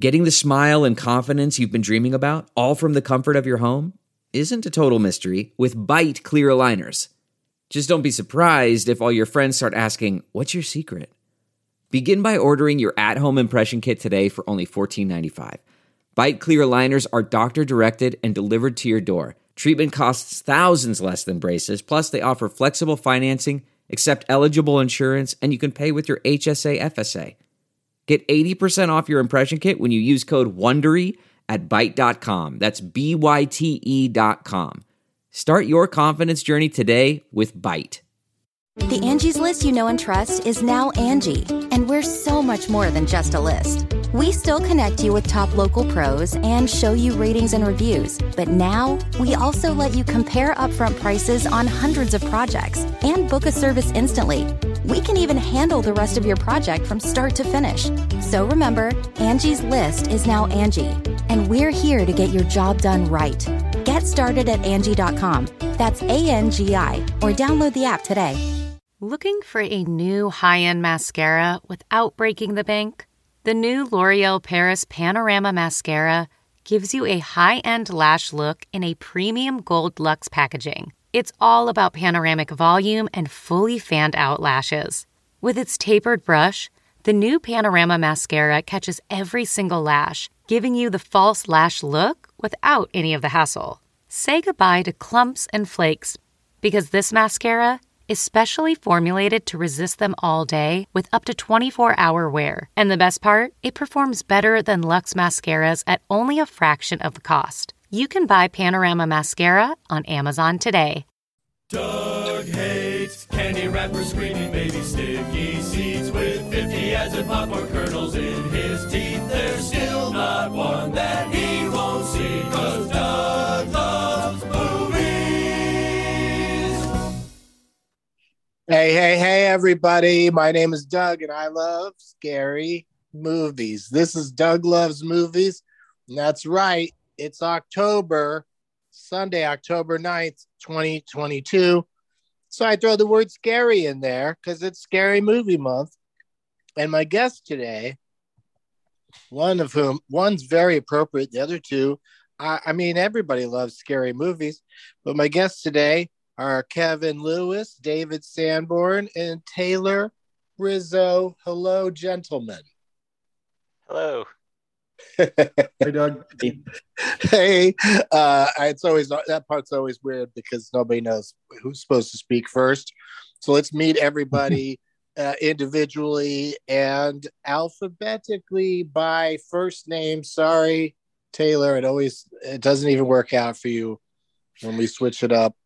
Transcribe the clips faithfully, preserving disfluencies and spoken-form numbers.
Getting the smile and confidence you've been dreaming about, all from the comfort of your home, isn't a total mystery with Byte clear aligners. Just don't be surprised if all your friends start asking, "What's your secret?" Begin by ordering your at-home impression kit today for only fourteen ninety-five. Byte clear aligners are doctor-directed and delivered to your door. Treatment costs thousands less than braces, plus they offer flexible financing, accept eligible insurance, and you can pay with your H S A F S A. Get eighty percent off your impression kit when you use code WONDERY at byte dot com. That's B Y T E dot com. Start your confidence journey today with Byte. The Angie's List you know and trust is now Angie, and we're so much more than just a list. We still connect you with top local pros and show you ratings and reviews, but now we also let you compare upfront prices on hundreds of projects and book a service instantly. We can even handle the rest of your project from start to finish. So remember, Angie's List is now Angie, and we're here to get your job done right. Get started at Angie dot com. That's A N G I, or download the app today. Looking for a new high-end mascara without breaking the bank? The new L'Oreal Paris Panorama Mascara gives you a high-end lash look in a premium gold luxe packaging. It's all about panoramic volume and fully fanned-out lashes. With its tapered brush, the new Panorama Mascara catches every single lash, giving you the false lash look without any of the hassle. Say goodbye to clumps and flakes, because this mascara is specially formulated to resist them all day with up to twenty-four hour wear. And the best part? It performs better than Luxe mascaras at only a fraction of the cost. You can buy Panorama Mascara on Amazon today. Doug hates candy wrappers, screaming baby sticky seeds with fifty ads and popcorn kernels in his teeth. There's still not one that he won't see, 'cause Doug loves movies. Hey, hey, hey, everybody. My name is Doug, and I love scary movies. This is Doug Loves Movies, and that's right. It's October, Sunday, October ninth, twenty twenty-two. So I throw the word scary in there because it's Scary Movie Month. And my guest today, one of whom, one's very appropriate, the other two, I, I mean, everybody loves scary movies. But my guests today are Kevin Lewis, David Sanborn, and Taylor Rizzo. Hello, gentlemen. Hello. Hey, Doug. Hey, uh, it's always that part's always weird because nobody knows who's supposed to speak first. So let's meet everybody uh, individually and alphabetically by first name. Sorry, Taylor. It always it doesn't even work out for you when we switch it up.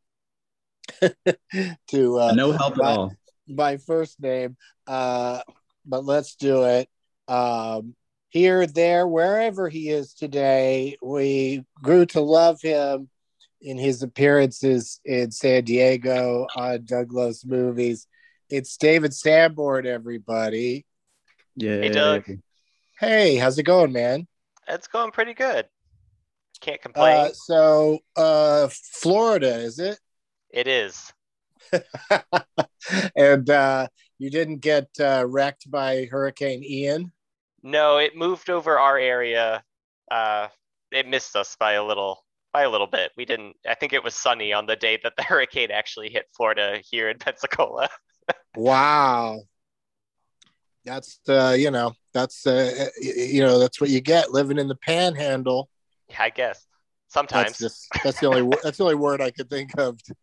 to uh, no help by, at all by first name, uh, but let's do it. Um, here, there, wherever he is today, we grew to love him in his appearances in San Diego on Doug Loves Movies. It's David Sanborn, everybody. Yeah. Hey, Doug. Hey, how's it going, man? It's going pretty good. Can't complain. Uh, so, uh, Florida, is it? It is. And uh, you didn't get uh, wrecked by Hurricane Ian? No, it moved over our area. Uh, it missed us by a little, by a little bit. We didn't. I think it was sunny on the day that the hurricane actually hit Florida here in Pensacola. Wow, that's uh, you know, that's uh, you know, that's what you get living in the Panhandle. Yeah, I guess sometimes. That's, just, that's the only that's the only word I could think of to,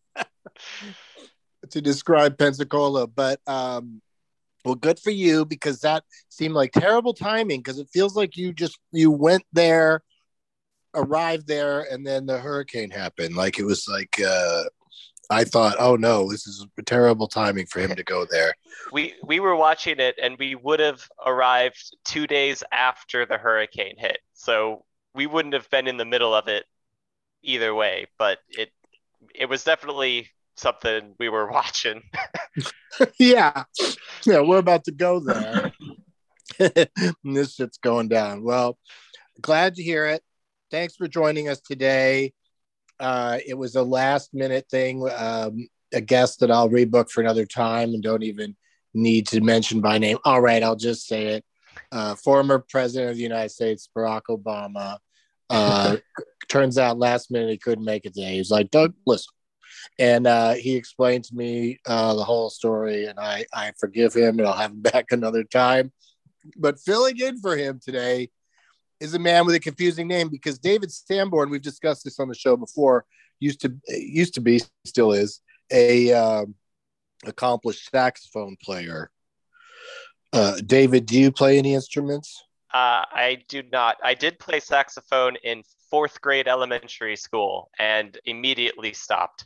to describe Pensacola. But um, well, good for you, because that seemed like terrible timing, because it feels like you just you went there, arrived there, and then the hurricane happened. Like it was like uh, I thought, oh no, this is terrible timing for him to go there. We we were watching it, and we would have arrived two days after the hurricane hit, so we wouldn't have been in the middle of it either way. But it it was definitely something we were watching. yeah, yeah, we're about to go there. And this shit's going down. Well, glad to hear it. Thanks for joining us today. Uh, it was a last minute thing, um, a guest that I'll rebook for another time and don't even need to mention by name. All right, I'll just say it. uh, former president of the United States, Barack Obama. Uh, turns out last minute he couldn't make it today. He was like, Doug, listen. And uh, he explained to me uh, the whole story, and I, I forgive him, and I'll have him back another time. But filling in for him today is a man with a confusing name, because David Sanborn, we've discussed this on the show before, used to used to be, still is, a um, accomplished saxophone player. Uh, David, do you play any instruments? Uh, I do not. I did play saxophone in fourth grade elementary school and immediately stopped.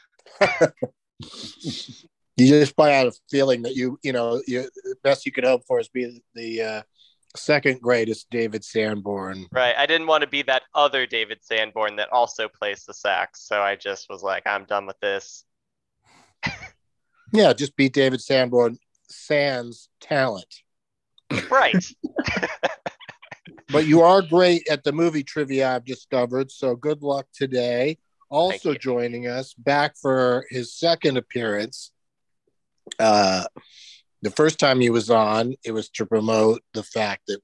You just probably had a feeling that you, you know, you, the best you could hope for is be the uh, second greatest David Sanborn. Right. I didn't want to be that other David Sanborn that also plays the sax. So I just was like, I'm done with this. Yeah, just beat David Sanborn sans talent. Right. But you are great at the movie trivia, I've discovered. So good luck today. Also joining us back for his second appearance. Uh, the first time he was on, it was to promote the fact that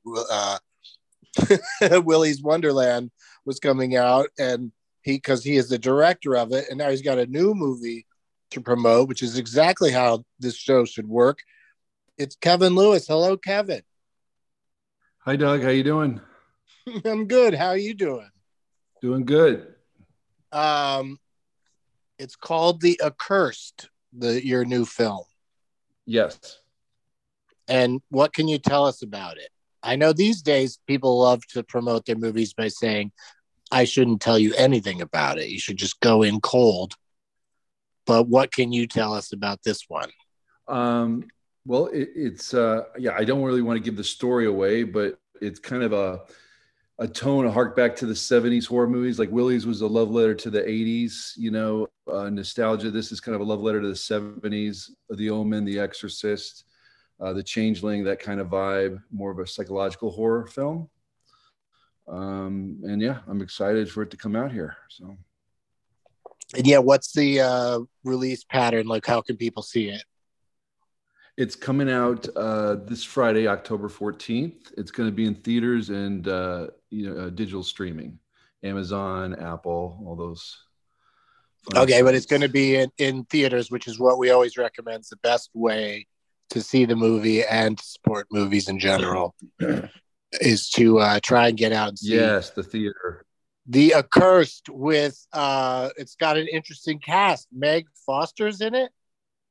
uh, Willy's Wonderland was coming out, and he, because he is the director of it, and now he's got a new movie to promote, which is exactly how this show should work. It's Kevin Lewis. Hello, Kevin. Hi, Doug. How you doing? I'm good. How are you doing? Doing good. Um, it's called The Accursed, the your new film. Yes. And what can you tell us about it? I know these days people love to promote their movies by saying, I shouldn't tell you anything about it. You should just go in cold. But what can you tell us about this one? Um, well, it, it's, uh, yeah, I don't really want to give the story away, but it's kind of a, a tone, a hark back to the seventies horror movies. Like Willy's was a love letter to the eighties, you know, uh, nostalgia. This is kind of a love letter to the seventies, The Omen, The Exorcist, uh, The Changeling, that kind of vibe, more of a psychological horror film. Um, and yeah, I'm excited for it to come out here. So. And yeah, what's the uh, release pattern? Like, how can people see it? It's coming out uh, this Friday, October fourteenth. It's going to be in theaters and uh, you know, uh, digital streaming, Amazon, Apple, all those. Okay, sites. but it's going to be in, in theaters, which is what we always recommend. It's the best way to see the movie and to support movies in general is to uh, try and get out and see. Yes, the theater. The Accursed with, uh, it's got an interesting cast. Meg Foster's in it.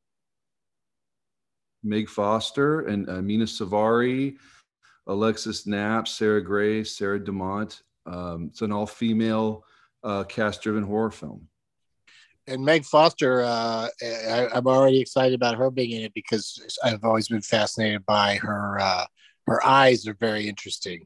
Meg Foster and uh, Mina Savari, Alexis Knapp, Sarah Gray, Sarah DeMont. Um, it's an all-female uh, cast-driven horror film. And Meg Foster, uh, I, I'm already excited about her being in it because I've always been fascinated by her. Uh, her eyes are very interesting.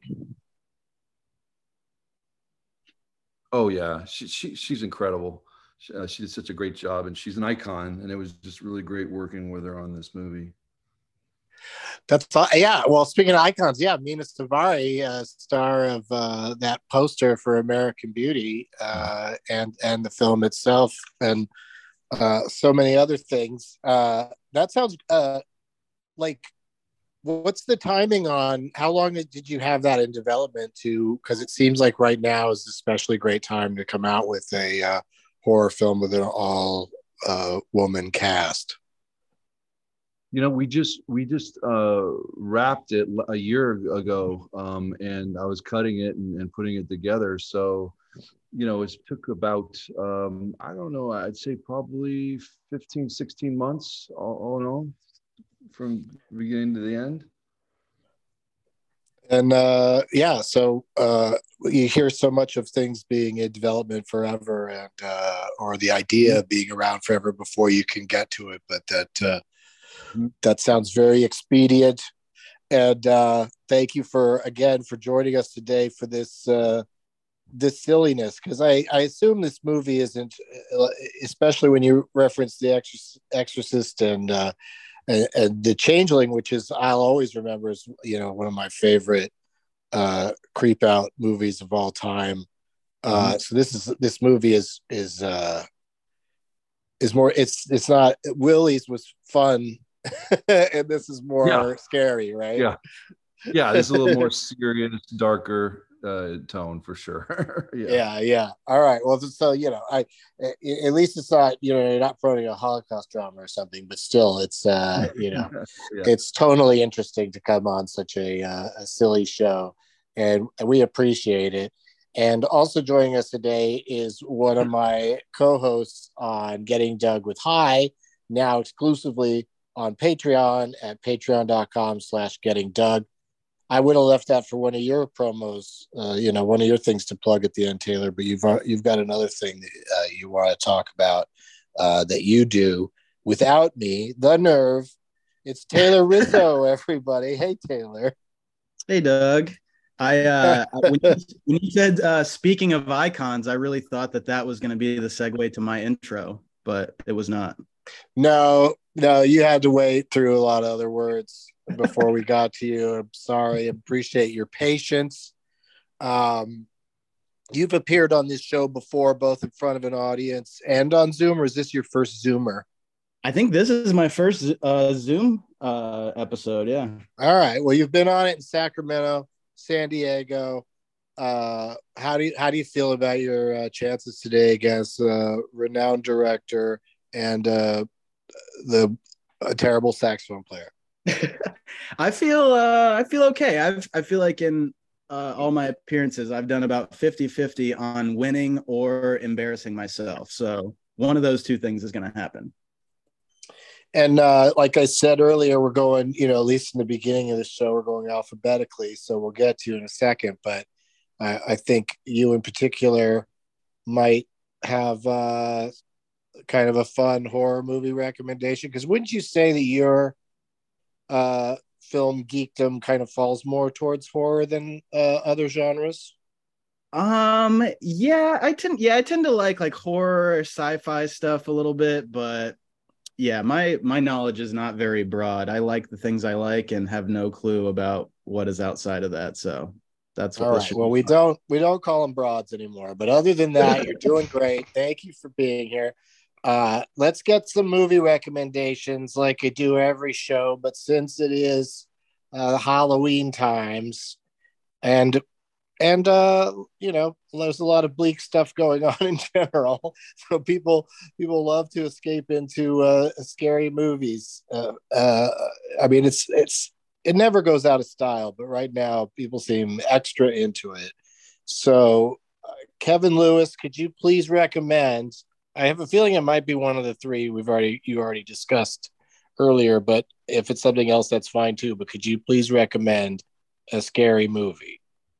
Oh yeah, she, she she's incredible. She, uh, she did such a great job, and she's an icon. And it was just really great working with her on this movie. That's yeah. Well, speaking of icons, yeah, Mina Savari, uh, star of uh, that poster for American Beauty, uh, and and the film itself, and uh, so many other things. Uh, that sounds uh, like. What's the timing on how long did you have that in development to? Because it seems like right now is especially great time to come out with a uh, horror film with an all uh, woman cast. You know, we just we just uh, wrapped it a year ago, um, and I was cutting it and, and putting it together. So, you know, it took about um, I don't know, I'd say probably fifteen, sixteen months all, all in all, from beginning to the end. And uh, yeah, so uh, you hear so much of things being in development forever, and uh, or the idea of being around forever before you can get to it. But that uh, mm-hmm. that sounds very expedient. And uh, thank you for again for joining us today for this uh, this silliness, because I, I assume this movie isn't, especially when you reference the Exorcist and. Uh, And, and The Changeling, which is I'll always remember as you know one of my favorite uh, creep out movies of all time. Uh, mm-hmm. So this is this movie is is uh, is more. It's it's not Willy's was fun, and this is more yeah. scary, right? Yeah, Yeah, this is a little more serious, darker uh, tone for sure. yeah. yeah, yeah. All right. Well, so you know, I at least it's not, you know, you're not promoting a Holocaust drama or something, but still, it's uh, you know, yeah. it's totally interesting to come on such a uh, a silly show, and we appreciate it. And also joining us today is one of my co-hosts on Getting Doug with High, now exclusively on Patreon at patreon.com slash Getting Doug. I would have left that for one of your promos, uh, you know, one of your things to plug at the end, Taylor, but you've you've got another thing that uh, you want to talk about uh, that you do without me, the nerve. It's Taylor Rizzo, everybody. Hey, Taylor. Hey, Doug. I uh, when, you, when you said uh, speaking of icons, I really thought that that was going to be the segue to my intro, but it was not. No, no, you had to wait through a lot of other words before we got to you. I'm sorry. I appreciate your patience. Um, you've appeared on this show before, both in front of an audience and on Zoom, or is this your first Zoomer? I think this is my first uh, Zoom uh, episode. Yeah. All right. Well, you've been on it in Sacramento, San Diego. Uh, how do you how do you feel about your uh, chances today against uh, renowned director and uh, the a terrible saxophone player? I feel uh, I feel okay. I've I feel like in uh, all my appearances, I've done about fifty-fifty on winning or embarrassing myself. So one of those two things is going to happen. And uh, like I said earlier, we're going, you know, at least in the beginning of the show, we're going alphabetically. So we'll get to you in a second. But I, I think you in particular might have uh, kind of a fun horror movie recommendation. Because wouldn't you say that your uh, film geekdom kind of falls more towards horror than uh, other genres? Um, yeah, I tend, yeah, I tend to like like horror, sci-fi stuff a little bit, but yeah, my my knowledge is not very broad. I like the things I like and have no clue about what is outside of that. So that's what all this right. should Well, be we fun. don't we don't call them broads anymore. But other than that, you're doing great. Thank you for being here. Uh, let's get some movie recommendations like I do every show. But since it is uh, Halloween times, and and uh, you know, there's a lot of bleak stuff going on in general, so people people love to escape into uh, scary movies. Uh, uh, I mean, it's it's it never goes out of style, but right now people seem extra into it. So, uh, Kevin Lewis, could you please recommend? I have a feeling it might be one of the three we've already you already discussed earlier, but if it's something else, that's fine too. But could you please recommend a scary movie?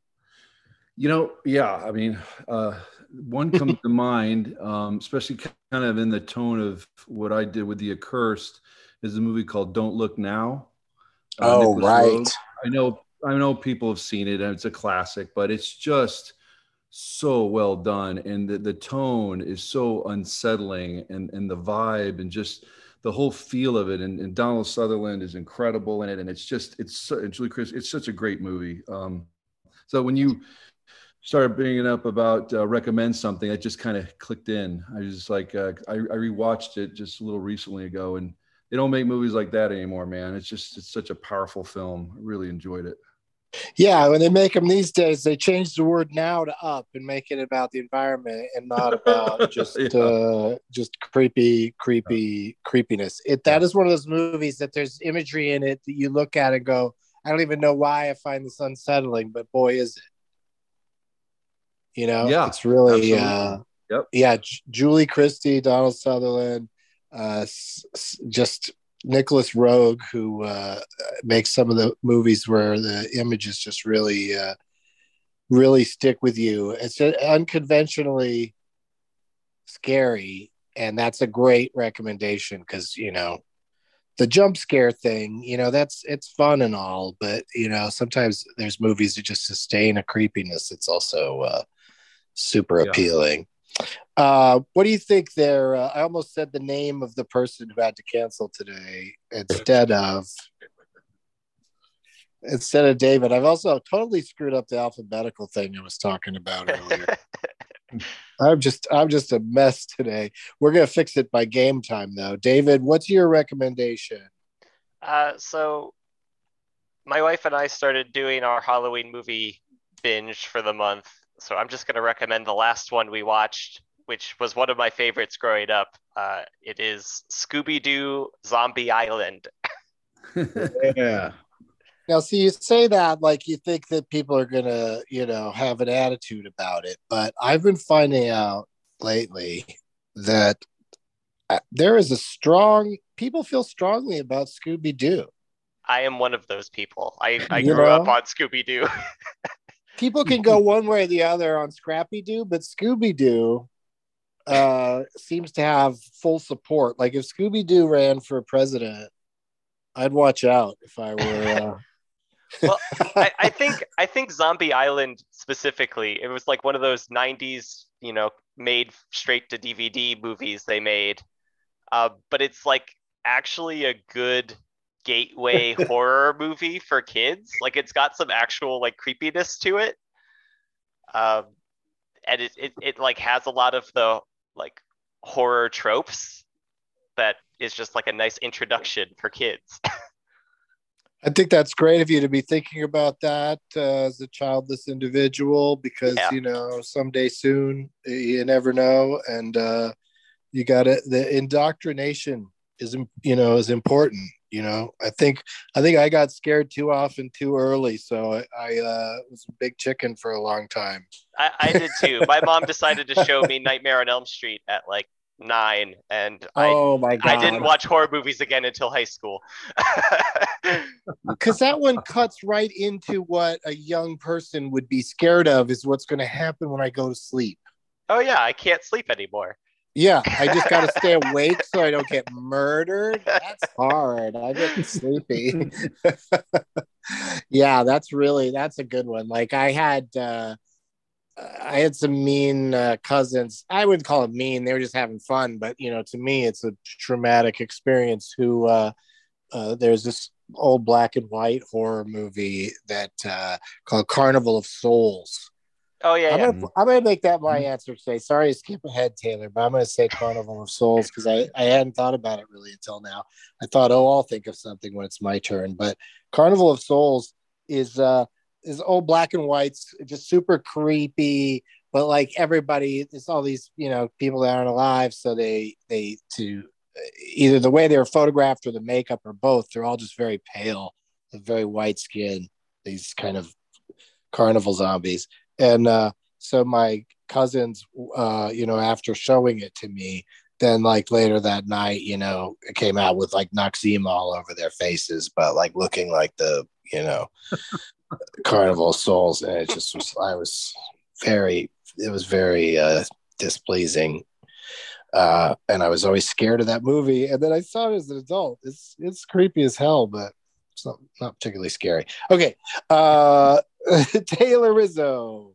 You know, yeah, I mean, uh, one comes to mind, um, especially kind of in the tone of what I did with The Accursed, is a movie called Don't Look Now. Uh, Oh, Nicholas right. Roeg. I know, I know people have seen it, and it's a classic, but it's just so well done, and the, the tone is so unsettling, and and the vibe, and just the whole feel of it. And, and Donald Sutherland is incredible in it, and it's just it's so, and Julie Chris, it's such a great movie. Um, so when you started bringing up about uh, recommend something, I just kind of clicked in. I was just like, uh, I, I rewatched it just a little recently ago, and they don't make movies like that anymore, man. It's just, it's such a powerful film. I really enjoyed it. Yeah, when they make them these days, they change the word now to up and make it about the environment and not about just Yeah. uh, just creepy, creepy, creepiness. It that is one of those movies that there's imagery in it that you look at and go, I don't even know why I find this unsettling, but boy, is it. You know, Yeah, it's really, absolutely. uh, Yep. yeah, J- Julie Christie, Donald Sutherland, uh, s- s- just Nicholas Roeg, who uh, makes some of the movies where the images just really, uh, really stick with you. It's uh, unconventionally scary, and that's a great recommendation because, you know, the jump scare thing, you know, that's it's fun and all, but you know, sometimes there's movies that just sustain a creepiness. It's also uh, super Yeah. appealing. Uh, what do you think there? Uh, I almost said the name of the person who had to cancel today instead of instead of David. I've also totally screwed up the alphabetical thing I was talking about earlier. I'm just I'm just a mess today. We're gonna fix it by game time though. David, what's your recommendation? Uh, so my wife and I started doing our Halloween movie binge for the month. So I'm just going to recommend the last one we watched, which was one of my favorites growing up. Uh, it is Scooby-Doo Zombie Island. Yeah. Now, see, you say that like you think that people are going to, you know, have an attitude about it. But I've been finding out lately that uh, there is a strong, people feel strongly about Scooby-Doo. I am one of those people. I, I You grew know? up on Scooby-Doo. People can go one way or the other on Scrappy-Doo, but Scooby-Doo uh, seems to have full support. Like if Scooby-Doo ran for president, I'd watch out if I were... Uh... Well, I, I think I think Zombie Island specifically, it was like one of those nineties, you know, made straight to D V D movies they made. Uh, but it's like actually a good gateway horror movie for kids. Like it's got some actual like creepiness to it. Um, and it, it, it like has a lot of the like horror tropes that is just like a nice introduction for kids. I think that's great of you to be thinking about that uh, as a childless individual, because, Yeah. you know, someday soon, you never know. And uh, you got it. The indoctrination is, you know, is important. You know, I think, I think I got scared too often, too early. So I, I uh, was a big chicken for a long time. I, I did too. My mom decided to show me Nightmare on Elm Street at like nine, and Oh my I God. I didn't watch horror movies again until high school. Because that one cuts right into what a young person would be scared of, is what's going to happen when I go to sleep. Oh yeah, I can't sleep anymore. Yeah, I just got to stay awake so I don't get murdered. That's hard. I get sleepy. Yeah, that's really, that's a good one. Like I had, uh, I had some mean uh, cousins. I wouldn't call them mean. They were just having fun. But, you know, to me, it's a traumatic experience who, uh, uh, there's this old black and white horror movie that uh, called Carnival of Souls. Oh yeah, I'm yeah. gonna, I'm gonna make that my answer today. Sorry to skip ahead, Taylor, but I'm gonna say Carnival of Souls because I, I hadn't thought about it really until now. I thought, oh, I'll think of something when it's my turn. But Carnival of Souls is uh is old black and whites, just super creepy. But like everybody, it's all these, you know, people that aren't alive, so they they to either the way they were photographed or the makeup or both. They're all just very pale, very white skin. These kind of carnival zombies. And uh, so my cousins, uh, you know, after showing it to me, then like later that night, you know, it came out with like Noxzema all over their faces, but like looking like the, you know, Carnival of Souls. And it just was, I was very, it was very uh, displeasing. Uh, and I was always scared of that movie. And then I saw it as an adult. It's, it's creepy as hell, but it's not, not particularly scary. Okay. Uh, Taylor Rizzo.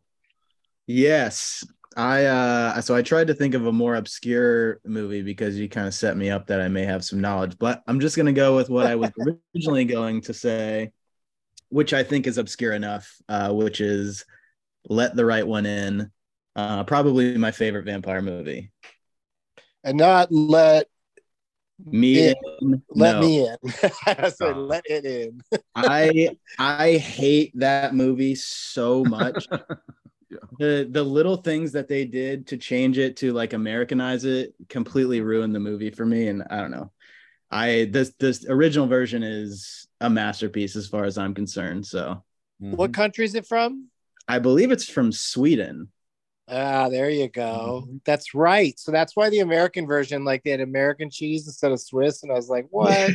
Yes. I uh so I tried to think of a more obscure movie because you kind of set me up that I may have some knowledge, but I'm just gonna go with what I was originally going to say, which I think is obscure enough, uh, which is Let the Right One In. Uh, probably my favorite vampire movie. And not let me it, in. Let no. me in. I said, oh. Let it in. I I hate that movie so much. Yeah. The the little things that they did to change it to like Americanize it completely ruined the movie for me. And I don't know. I this this original version is a masterpiece as far as I'm concerned. So mm-hmm. What country is it from? I believe it's from Sweden. Ah, there you go. Mm-hmm. That's right. So that's why the American version, like they had American cheese instead of Swiss. And I was like, what?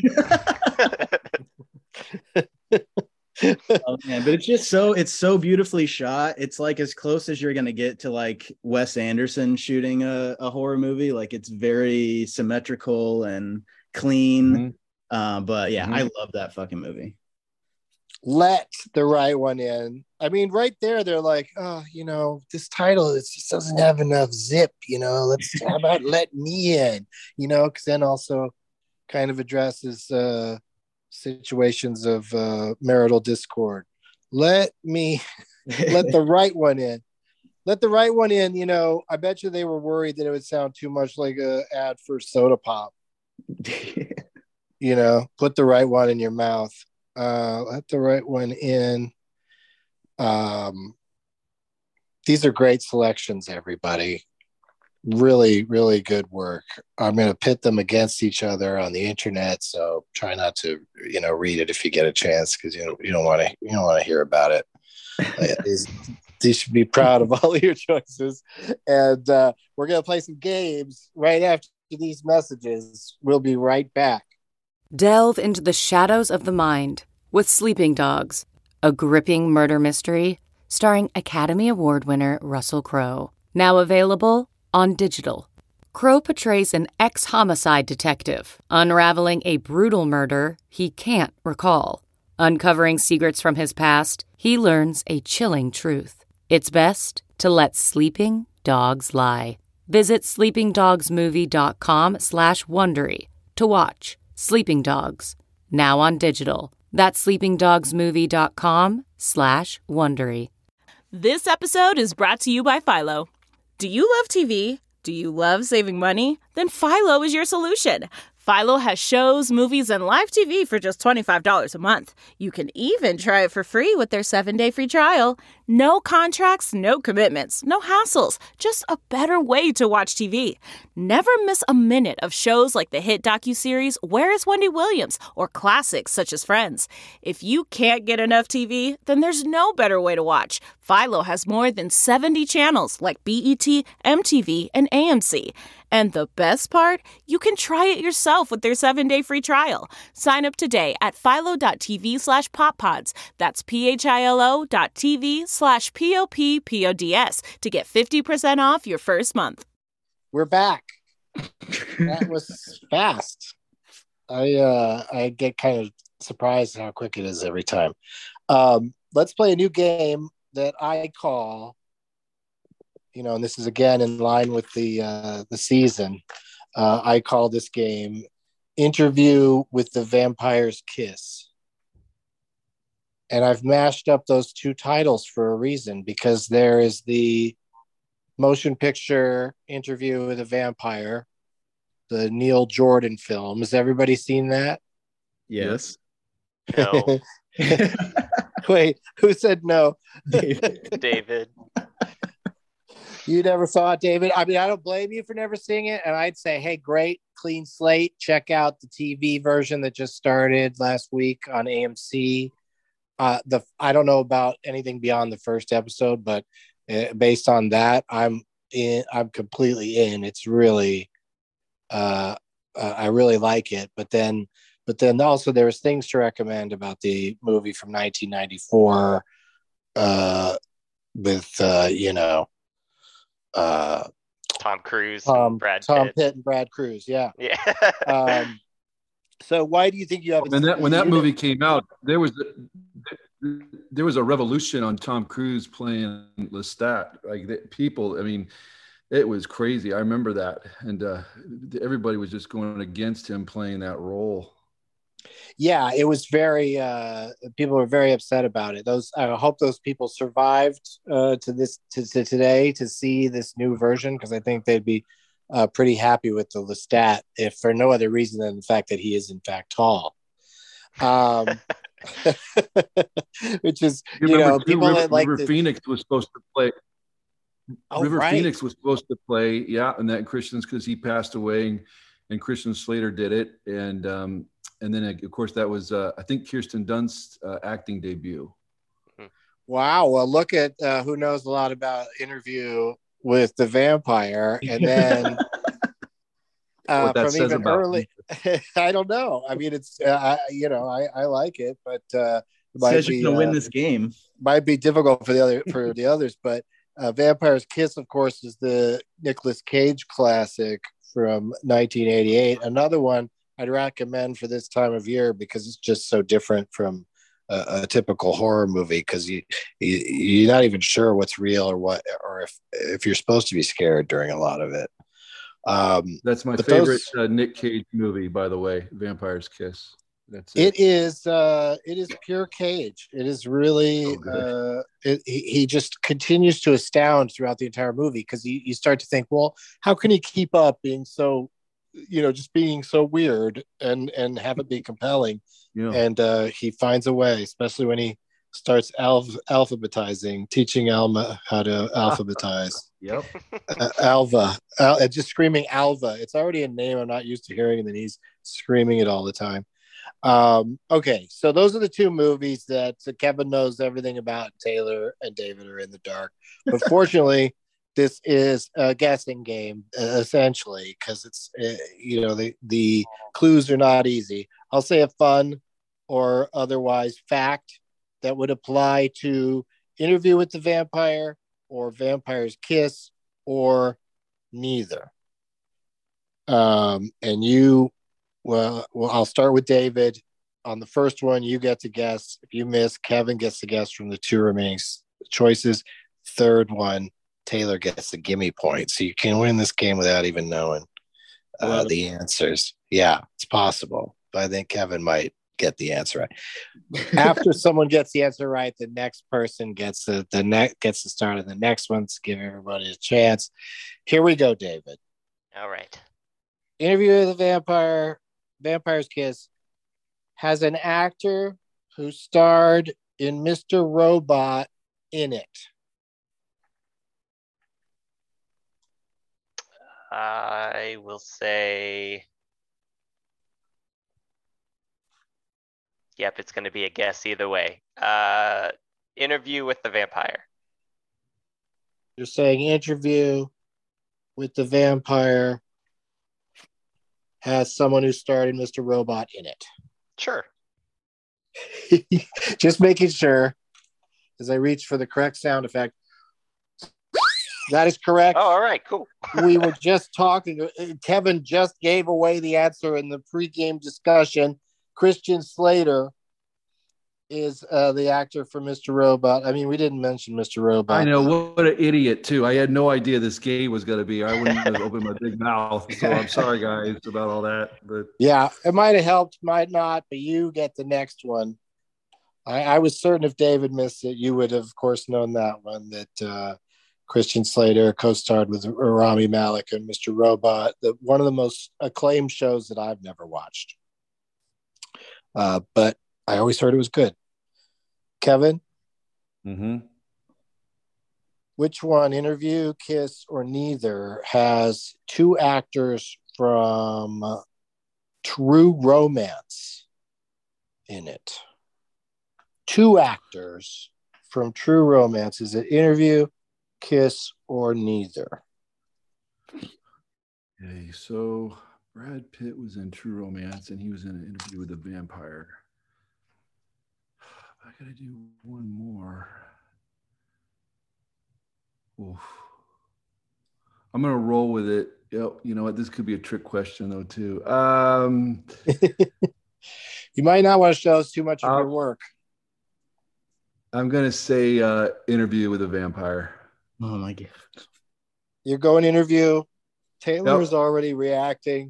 Oh man, but it's just so it's so beautifully shot. It's like as close as you're gonna get to like Wes Anderson shooting a, a horror movie. Like it's very symmetrical and clean. Mm-hmm. Uh, but yeah, mm-hmm. I love that fucking movie. Let the Right One In. I mean, right there, they're like, oh, you know, this title it just doesn't have enough zip. You know, let's how about Let Me In? You know, because then also kind of addresses. Uh, situations of uh, marital discord. Let me let the right one in. Let the right one in. You know, I bet you they were worried that it would sound too much like a ad for soda pop. You know, put the right one in your mouth. Uh, let the right one in. Um, these are great selections, everybody. Really, really good work. I'm going to pit them against each other on the internet, so try not to, you know, read it if you get a chance, because you don't, you don't want to, you don't want to hear about it. these, these should be proud of all of your choices, and uh, we're going to play some games right after these messages. We'll be right back. Delve into the shadows of the mind with Sleeping Dogs, a gripping murder mystery starring Academy Award winner Russell Crowe. Now available on digital. Crowe portrays an ex-homicide detective unraveling a brutal murder he can't recall. Uncovering secrets from his past, he learns a chilling truth. It's best to let sleeping dogs lie. Visit sleepingdogsmovie.com slash Wondery to watch Sleeping Dogs, now on digital. That's sleepingdogsmovie.com slash Wondery. This episode is brought to you by Philo. Do you love T V? Do you love saving money? Then Philo is your solution. Philo has shows, movies, and live T V for just twenty-five dollars a month. You can even try it for free with their seven-day free trial. No contracts, no commitments, no hassles. Just a better way to watch T V. Never miss a minute of shows like the hit docuseries Where is Wendy Williams? Or classics such as Friends. If you can't get enough T V, then there's no better way to watch. Philo has more than seventy channels like B E T, M T V, and A M C. And the best part? You can try it yourself with their seven-day free trial. Sign up today at philo.tv slash poppods. That's P-H-I-L-O dot TV slash P-O-P-P-O-D-S to get fifty percent off your first month. We're back. That was fast. I uh, I get kind of surprised how quick it is every time. Um, let's play a new game that I call, you know, and this is again in line with the uh, the season. Uh, I call this game Interview with the Vampire's Kiss. And I've mashed up those two titles for a reason, because there is the motion picture Interview with a Vampire, the Neil Jordan film. Has everybody seen that? Yes. No. Wait, who said no? David. You never saw it, David? I mean, I don't blame you for never seeing it. And I'd say, hey, great, clean slate. Check out the T V version that just started last week on A M C. Uh, the I don't know about anything beyond the first episode, but uh, based on that, I'm in. I'm completely in. It's really, uh, uh, I really like it. But then, but then also there was things to recommend about the movie from nineteen ninety-four, uh, with uh, you know. Uh, Tom Cruise, Tom, and Brad Tom Pitt. Pitt and Brad Cruise, yeah. Yeah. um, so why do you think you have? When that when that movie came out, there was there was a revolution on Tom Cruise playing Lestat. Like the, people, I mean, it was crazy. I remember that, and uh, everybody was just going against him playing that role. Yeah, it was very. Uh, people were very upset about it. Those I hope those people survived uh, to this to, to today to see this new version, because I think they'd be uh, pretty happy with the Lestat, if for no other reason than the fact that he is in fact tall. Um, which is you, you know people River, that like River the, Phoenix was supposed to play. Oh, River right. Phoenix was supposed to play, yeah, and that Christian's because he passed away, and, and Christian Slater did it, and um, and then of course that was uh, I think Kirsten Dunst's uh, acting debut. Wow, well, look at uh, who knows a lot about Interview with the Vampire, and then uh, from even early. I don't know. I mean, it's uh, I, you know I, I like it, but uh, it might says be, you're gonna uh, win this game. Might be difficult for the other for the others, but. Uh, Vampire's Kiss, of course, is the Nicolas Cage classic from nineteen eighty-eight. Another one I'd recommend for this time of year because it's just so different from a, a typical horror movie, because you, you you're not even sure what's real or what, or if if you're supposed to be scared during a lot of it. Um, That's my favorite those, uh, Nick Cage movie, by the way, Vampire's Kiss. That's it. It is. Uh, it is pure Cage. It is really. Uh, it, he, he just continues to astound throughout the entire movie, because you, you start to think, well, how can he keep up being so, you know, just being so weird and and have it be compelling. Yeah. And uh, he finds a way, especially when he starts alph- alphabetizing, teaching Alma how to alphabetize. Yep. Uh, Alva, Al- just screaming Alva. It's already a name I'm not used to hearing, and then he's screaming it all the time. Um, okay, so those are the two movies that Kevin knows everything about. Taylor and David are in the dark. But fortunately, this is a guessing game, uh, essentially, because it's, uh, you know, the, the clues are not easy. I'll say a fun or otherwise fact that would apply to Interview with the Vampire or Vampire's Kiss or neither. Um, and you, well, well, I'll start with David. On the first one, you get to guess. If you miss, Kevin gets to guess from the two remaining choices. Third one, Taylor gets the gimme point. So you can win this game without even knowing uh, the answers. Yeah, it's possible. But I think Kevin might get the answer right. After someone gets the answer right, the next person gets the the next gets the start of the next one to give everybody a chance. Here we go, David. All right. Interview with the Vampire, Vampire's Kiss has an actor who starred in Mister Robot in it. I will say, yep, it's going to be a guess either way. Uh, Interview with the Vampire. You're saying Interview with the Vampire has someone who starred in Mister Robot in it. Sure. Just making sure as I reach for the correct sound effect. That is correct. Oh, all right, cool. We were just talking. Kevin just gave away the answer in the pregame discussion. Christian Slater is uh, the actor for Mister Robot. I mean, we didn't mention Mister Robot. I know. What, what an idiot, too. I had no idea this game was going to be. I wouldn't have opened my big mouth. So I'm sorry, guys, about all that. But yeah, it might have helped, might not, but you get the next one. I, I was certain if David missed it, you would have, of course, known that one, that uh, Christian Slater co-starred with Rami Malek and Mister Robot, the, one of the most acclaimed shows that I've never watched. Uh, but I always heard it was good. Kevin? Mm-hmm. Which one, Interview, Kiss, or neither, has two actors from True Romance in it? Two actors from True Romance. Is it Interview, Kiss, or neither? Okay, so Brad Pitt was in True Romance, and he was in an Interview with the Vampire. I gotta do one more. Oof. I'm gonna roll with it. You know what? This could be a trick question though, too. Um, you might not want to show us too much of uh, your work. I'm gonna say uh, Interview with a Vampire. Oh my god! You're going Interview. Taylor is Yep. already reacting.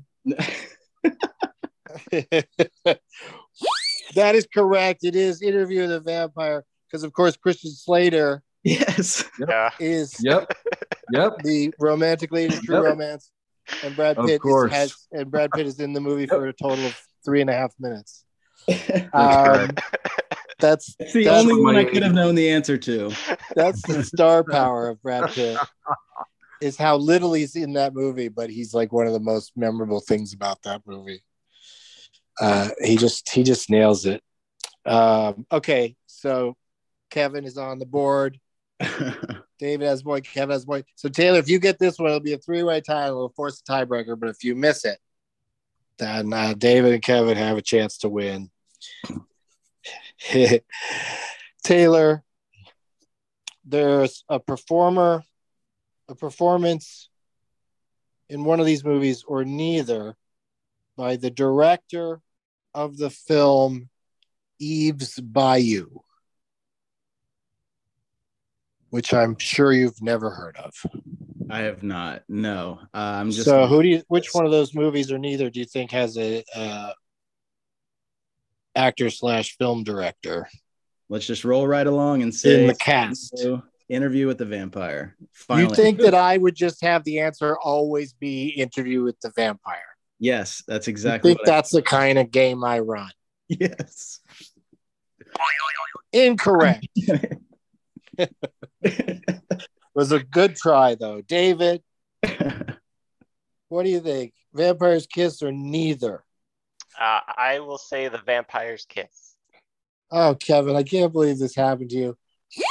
That is correct. It is Interview with a Vampire because, of course, Christian Slater Yes. Yeah. is Yep. Yep. the romantic lead in True Yep. Romance, and Brad Of Pitt is, course. has and Brad Pitt is in the movie for a total of three and a half minutes. That's Um, correct. that's It's the that's, only one I my- could have known the answer to. that's the star power of Brad Pitt. Is how little he's in that movie, but he's like one of the most memorable things about that movie. Uh, he just he just nails it. Um, okay, so Kevin is on the board. David has boy, Kevin has boy. So Taylor, if you get this one, it'll be a three-way tie. It'll force a tiebreaker. But if you miss it, then uh, David and Kevin have a chance to win. Taylor, there's a performer, a performance in one of these movies or neither by the director of the film Eve's Bayou, which I'm sure you've never heard of. I have not. No. Uh, I'm just. So who do you, which one of those movies or neither do you think has a uh, actor slash film director Let's just roll right along and say in the cast? Interview with the Vampire. Finally. You think that I would just have the answer always be Interview with the Vampire? Yes, that's I exactly think what I that's the kind of game I run. Yes. Incorrect. Was a good try though. David, what do you think? Vampire's Kiss or neither? Uh, I will say The Vampire's Kiss. Oh, Kevin, I can't believe this happened to you.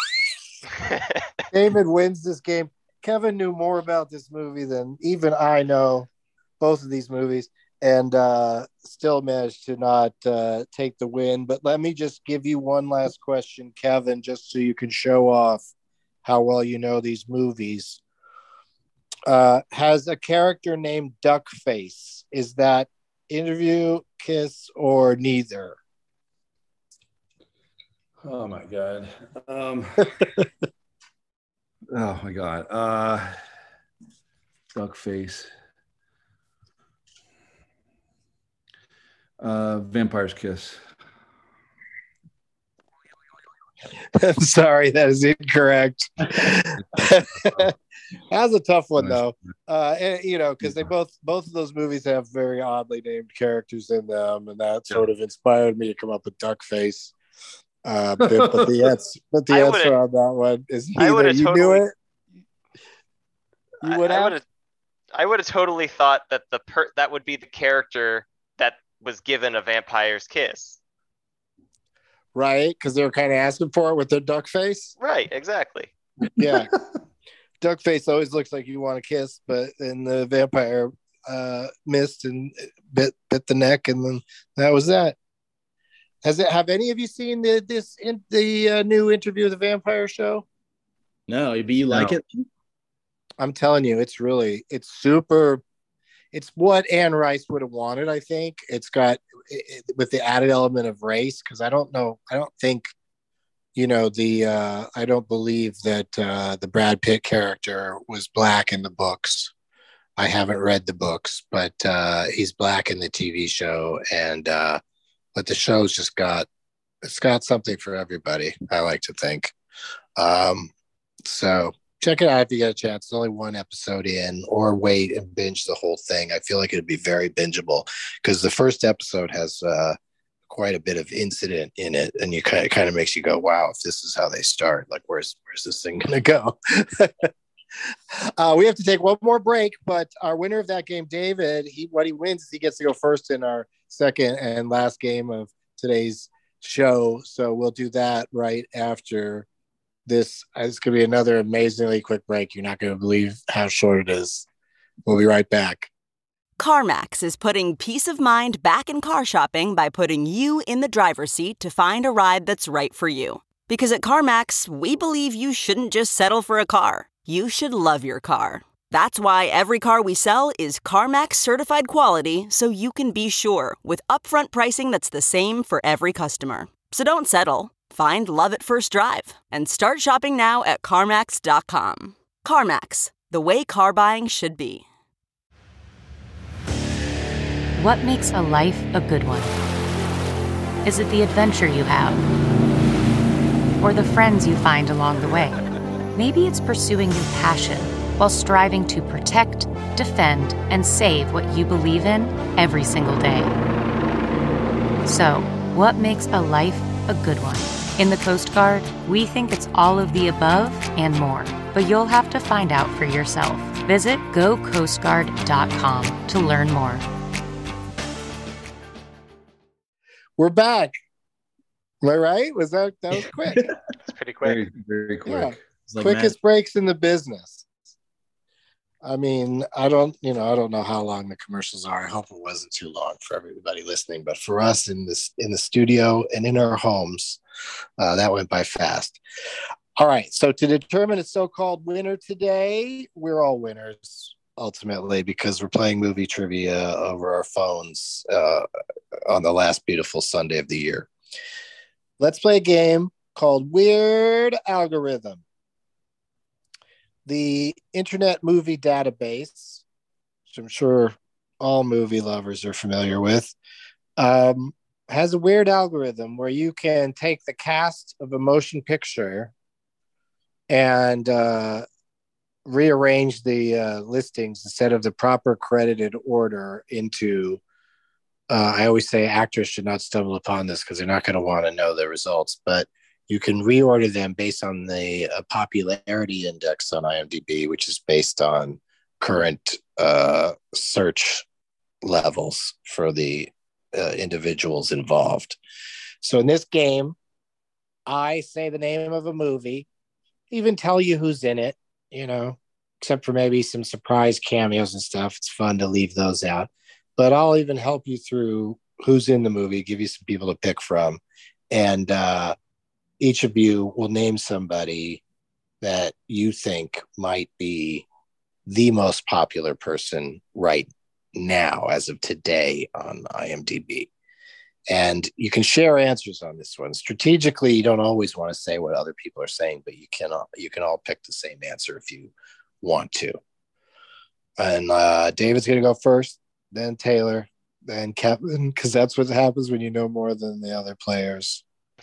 David wins this game. Kevin knew more about this movie than even I know, both of these movies, and uh, still managed to not uh, take the win. But let me just give you one last question, Kevin, just so you can show off how well you know these movies. Uh, has a character named Duckface. Is that Interview, Kiss, or neither? Oh my god. Um, oh my god. Uh, Duckface. Uh, Vampire's Kiss. I'm sorry, that is incorrect. That's a tough one though. Uh, and, you know, because they both both of those movies have very oddly named characters in them, and that sort of inspired me to come up with Duckface. Uh, but, but the answer, but the answer on that one is neither. You totally, knew it. You would I, have. I would have. I would have totally thought that the per that would be the character that was given a vampire's kiss. Right, because they were kind of asking for it with their duck face. Right, exactly. Yeah, duck face always looks like you want to kiss, but then the vampire uh, missed and bit bit the neck, and then that was that. Has it? Have any of you seen the this in the uh, new Interview with the Vampire show? No, but you like No. it? I'm telling you, it's really it's super. It's what Anne Rice would have wanted, I think. It's got it, with the added element of race, because I don't know, I don't think, you know, the uh, I don't believe that uh, the Brad Pitt character was black in the books. I haven't read the books, but uh, he's black in the T V show, and uh, but the show's just got it's got something for everybody. I like to think. Um, so. Check it out if you get a chance. It's only one episode in, or wait and binge the whole thing. I feel like it'd be very bingeable because the first episode has uh, quite a bit of incident in it, and you kind of kind of makes you go, "Wow, if this is how they start, like where's where's this thing gonna go?" uh, we have to take one more break, but our winner of that game, David, he what he wins is he gets to go first in our second and last game of today's show. So we'll do that right after. This is going to be another amazingly quick break. You're not going to believe how short it is. We'll be right back. CarMax is putting peace of mind back in car shopping by putting you in the driver's seat to find a ride that's right for you. Because at CarMax, we believe you shouldn't just settle for a car. You should love your car. That's why every car we sell is CarMax certified quality, so you can be sure with upfront pricing that's the same for every customer. So don't settle. Find love at first drive and start shopping now at CarMax dot com. CarMax, the way car buying should be. What makes a life a good one? Is it the adventure you have? Or the friends you find along the way? Maybe it's pursuing your passion while striving to protect, defend, and save what you believe in every single day. So, what makes a life a good one? In the Coast Guard, we think it's all of the above and more, but you'll have to find out for yourself. Visit go coast guard dot com to learn more. We're back. Am I right? Was that that was quick? It's pretty quick. Very, very quick. Yeah. It's like, Quickest breaks in the business. I mean, I don't, you know, I don't know how long the commercials are. I hope it wasn't too long for everybody listening, but for us in this in the studio and in our homes, uh, that went by fast. All right, so to determine a so-called winner today, we're all winners ultimately because we're playing movie trivia over our phones uh, on the last beautiful Sunday of the year. Let's play a game called Weird Algorithm. The Internet Movie Database, which I'm sure all movie lovers are familiar with, um, has a weird algorithm where you can take the cast of a motion picture and uh, rearrange the uh, listings instead of the proper credited order into. Uh, I always say actors should not stumble upon this because they're not going to want to know the results, but you can reorder them based on the uh, popularity index on IMDb, which is based on current uh, search levels for the uh, individuals involved. So in this game, I say the name of a movie, even tell you who's in it, you know, except for maybe some surprise cameos and stuff. It's fun to leave those out. But I'll even help you through who's in the movie, give you some people to pick from. And uh, each of you will name somebody that you think might be the most popular person right now, as of today, on IMDb. And you can share answers on this one. Strategically, you don't always want to say what other people are saying, but you can all, you can all pick the same answer if you want to. And uh, David's going to go first. Then Taylor, then Kevin, because that's what happens when you know more than the other players.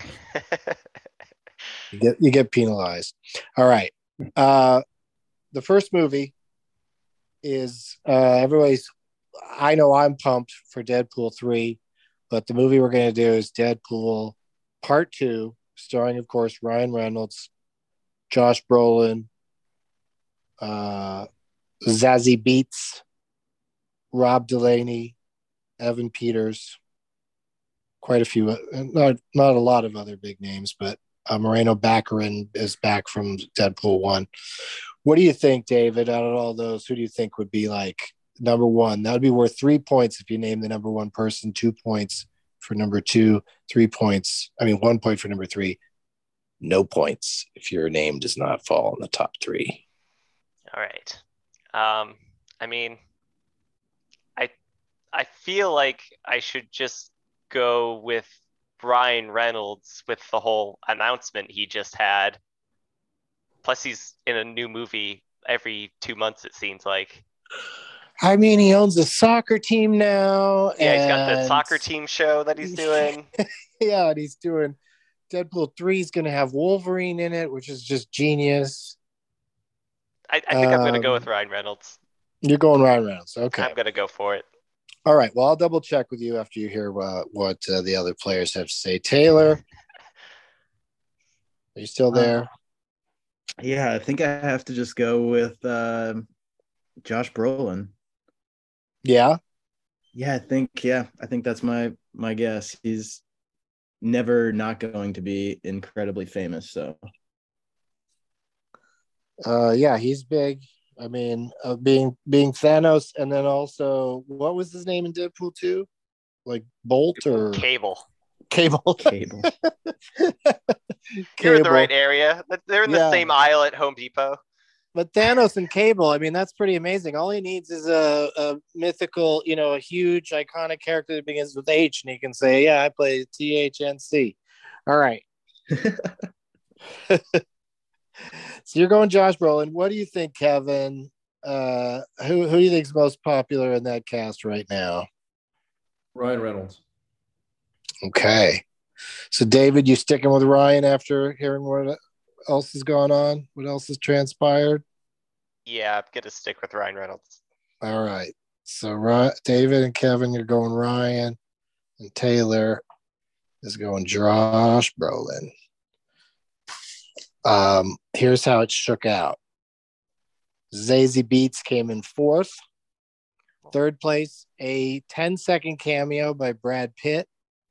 you get you get penalized. All right. Uh, the first movie is uh, everybody's. I know I'm pumped for Deadpool three, but the movie we're going to do is Deadpool Part two, starring, of course, Ryan Reynolds, Josh Brolin, uh, Zazie Beetz, Rob Delaney, Evan Peters, quite a few, not not a lot of other big names, but uh, Moreno Baccarin is back from Deadpool one. What do you think, David, out of all those, who do you think would be like number one? That would be worth three points if you name the number one person, two points for number two, three points. I mean, one point for number three, no points if your name does not fall in the top three. All right. Um, I mean, I feel like I should just go with Ryan Reynolds with the whole announcement he just had. Plus, he's in a new movie every two months, it seems like. I mean, he owns a soccer team now. Yeah, and... he's got the soccer team show that he's doing. Yeah, and he's doing Deadpool three is going to have Wolverine in it, which is just genius. I, I think um, I'm going to go with Um, Ryan Reynolds. You're going Ryan Reynolds. Okay. I'm going to go for it. All right. Well, I'll double check with you after you hear uh, what uh, the other players have to say. Taylor, are you still there? Uh, yeah, I think I have to just go with uh, Josh Brolin. Yeah. Yeah, I think yeah, I think that's my my guess. He's never not going to be incredibly famous. So, uh, yeah, he's big. I mean, uh, being being Thanos, and then also, what was his name in Deadpool two? Like Bolt or Cable. Cable. Cable. You're in the right area. They're in the Yeah. same aisle at Home Depot. But Thanos and Cable, I mean, that's pretty amazing. All he needs is a, a mythical, you know, a huge iconic character that begins with H, and he can say, "Yeah, I play T H N C." All right. So you're going Josh Brolin. What do you think, Kevin? Uh, who who do you think is most popular in that cast right now? Ryan Reynolds. Okay. So David, you sticking with Ryan after hearing what else has gone on? What else has transpired? Yeah, I'm going to stick with Ryan Reynolds. All right. So Ryan, David and Kevin, you're going Ryan, and Taylor is going Josh Brolin. Um, here's how it shook out. Zazie Beetz came in fourth. Third place, a ten-second cameo by Brad Pitt.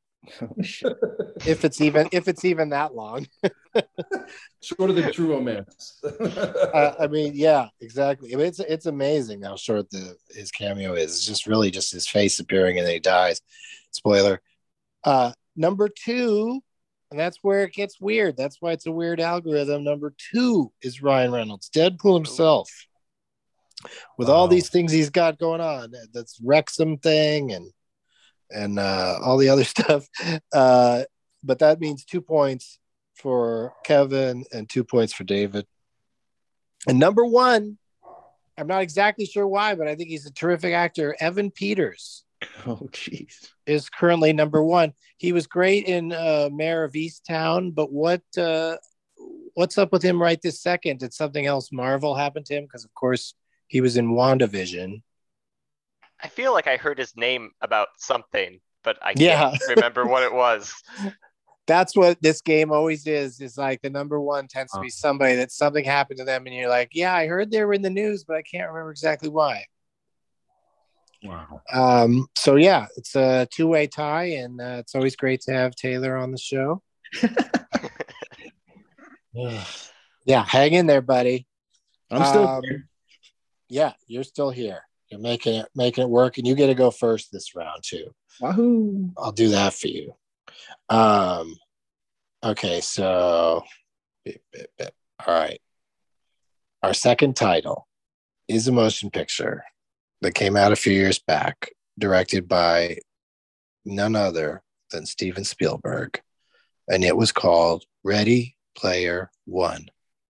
if it's even if it's even that long. Shorter than True Romance. uh, I mean, yeah, exactly. I mean, it's it's amazing how short the his cameo is. It's just really just his face appearing and then he dies. Spoiler. Uh, number two, and that's where it gets weird. That's why it's a weird algorithm. Number two is Ryan Reynolds, Deadpool himself, with Wow. all these things he's got going on. That's Wrexham thing and and uh, all the other stuff. Uh, but that means two points for Kevin and two points for David. And number one, I'm not exactly sure why, but I think he's a terrific actor. Evan Peters. Oh, jeez. Is currently number one. He was great in uh, Mayor of Easttown, but what uh, what's up with him right this second? Did something else Marvel happen to him? Because of course he was in WandaVision. I feel like I heard his name about something, but I Yeah. can't remember what it was. That's what this game always is. Is like the number one tends to be somebody that something happened to them, and you're like, yeah, I heard they were in the news, but I can't remember exactly why. Wow. Um, so yeah, it's a two-way tie, and uh, it's always great to have Taylor on the show. Yeah, hang in there, buddy. I'm still Um, here. Yeah, you're still here. You're making it making it work, and you get to go first this round too. Wahoo. I'll do that for you. Um, okay, so bit, bit, bit. All right. Our second title is a motion picture that came out a few years back, directed by none other than Steven Spielberg, and it was called Ready Player One.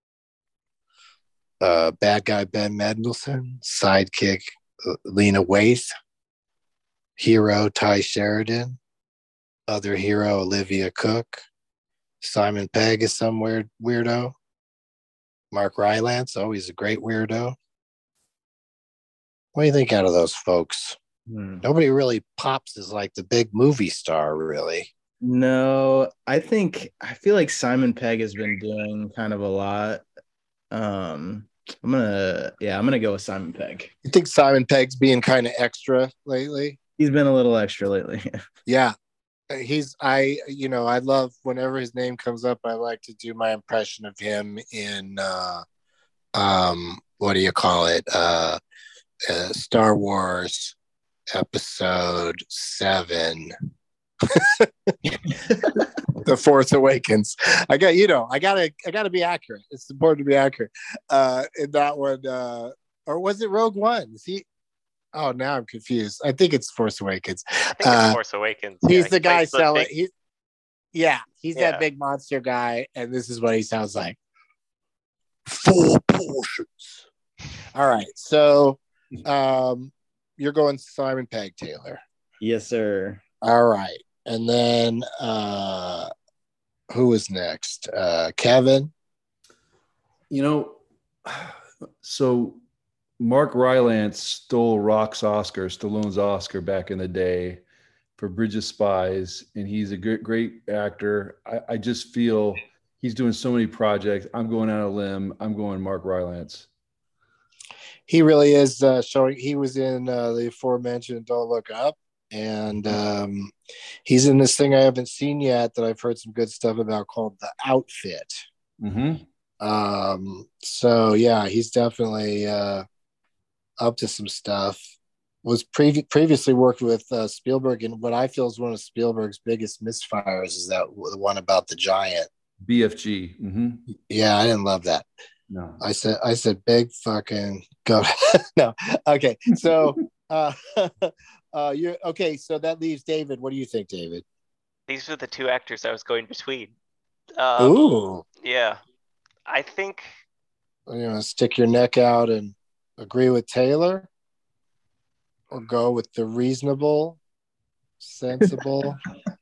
Uh, bad guy Ben Mendelsohn, sidekick uh, Lena Waithe, hero Ty Sheridan, other hero Olivia Cook, Simon Pegg is some weird weirdo, Mark Rylance, always a great weirdo. What do you think out of those folks? Hmm. Nobody really pops as like the big movie star, really. No, I think I feel like Simon Pegg has been doing kind of a lot. Um, I'm gonna, yeah, I'm gonna go with Simon Pegg. You think Simon Pegg's being kind of extra lately? He's been a little extra lately. Yeah, he's. I, you know, I love whenever his name comes up. I like to do my impression of him in, uh, um, what do you call it? Uh, uh Star Wars Episode Seven. The Force Awakens. I got, you know, I gotta I gotta be accurate. It's important to be accurate. Uh in that one, uh or was it Rogue One? Is he oh now I'm confused. I think it's Force Awakens. I think it's Uh, Force Awakens. he's Yeah, the he guy plays the selling big- he's yeah, he's Yeah. that big monster guy, and this is what he sounds like. Four portions. All right, so um you're going Simon Pegg, Taylor. Yes, sir. All right. And then uh who is next? Uh Kevin. You know, so Mark Rylance stole Rock's Oscar, Stallone's Oscar back in the day for Bridge of Spies, and he's a great, great actor. I, I just feel he's doing so many projects. I'm going out on a limb. I'm going Mark Rylance. He really is uh showing. He was in uh the aforementioned Don't Look Up, and um he's in this thing I haven't seen yet that I've heard some good stuff about called The Outfit. Mm-hmm. Um so yeah, he's definitely uh up to some stuff. Was previ- previously worked with uh, Spielberg, and what I feel is one of Spielberg's biggest misfires is that the one about the giant. B F G. Mm-hmm. Yeah, I didn't love that. No. I said I said big fucking go. No. Okay. So uh uh you're okay, so that leaves David. What do you think, David? These are the two actors I was going between. Um, Ooh. Yeah. I think You know, stick your neck out and agree with Taylor, or go with the reasonable, sensible.